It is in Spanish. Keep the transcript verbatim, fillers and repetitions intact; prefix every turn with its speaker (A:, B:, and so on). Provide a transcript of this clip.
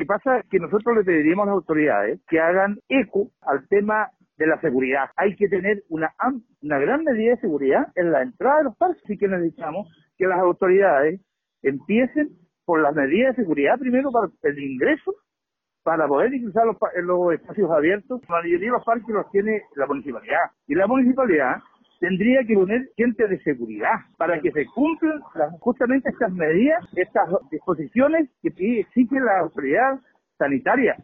A: que pasa es que nosotros le pediríamos a las autoridades que hagan eco al tema de la seguridad. Hay que tener una, una gran medida de seguridad en la entrada de los parques, así que necesitamos que las autoridades empiecen por las medidas de seguridad primero para el ingreso, para poder ingresar los, en los espacios abiertos. La mayoría de los parques los tiene la municipalidad, y la municipalidad tendría que poner gente de seguridad para que se cumplan las, justamente estas medidas, estas disposiciones que exige la autoridad sanitaria.